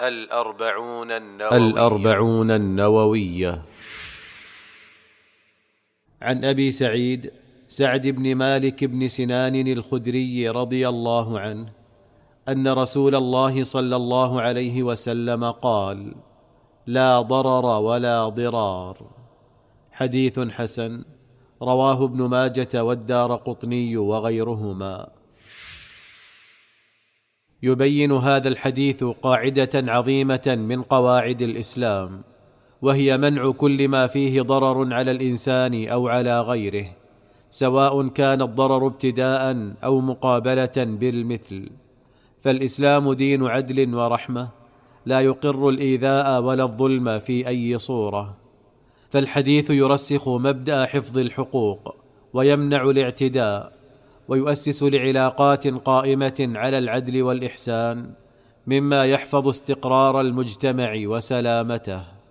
الأربعون النووية. عن أبي سعد بن مالك بن سنان الخدري رضي الله عنه أن رسول الله صلى الله عليه وسلم قال: لا ضرر ولا ضرار. حديث حسن، رواه ابن ماجة والدارقطني وغيرهما. يبين هذا الحديث قاعدة عظيمة من قواعد الإسلام، وهي منع كل ما فيه ضرر على الإنسان أو على غيره، سواء كان الضرر ابتداء أو مقابلة بالمثل. فالإسلام دين عدل ورحمة، لا يقر الإيذاء ولا الظلم في أي صورة. فالحديث يرسخ مبدأ حفظ الحقوق ويمنع الاعتداء، ويؤسس لعلاقات قائمة على العدل والإحسان، مما يحفظ استقرار المجتمع وسلامته.